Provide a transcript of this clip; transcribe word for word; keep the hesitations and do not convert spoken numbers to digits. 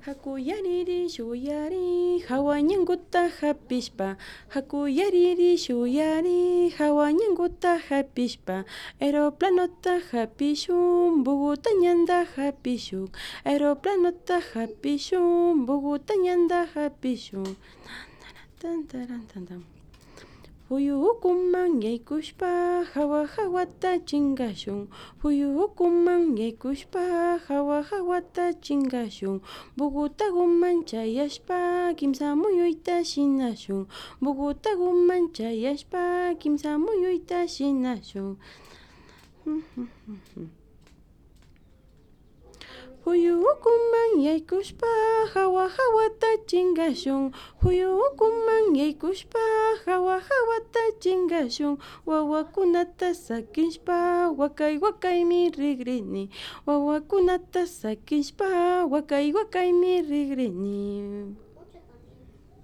Hakuyariri shuyari hawañankuta hapishpa Hakuyariri shuyari hawañankuta hapishpa Aeroplanota hapishun Bogotá ñanda hapishun Aeroplanota hapishun Bogotá ñanda hapishun tan taran tan tan Huyu ukuman yaykushpa hawa hawata chingashun Huyu ukuman yaykushpa hawa hawata chingashun Bogotakuman chayashpa kimsa muyuyta shinashun Bogotakuman chayashpa kimsa muyuyta shinashun Huyu ukuman yaykushpa hawa hawata chingashun Huyu ukuman yaykushpa hawa hawata chingashun Wawakunata sakishpa wakay wakaymi rigrini Wawakunata sakishpa wakay wakaymi rigrini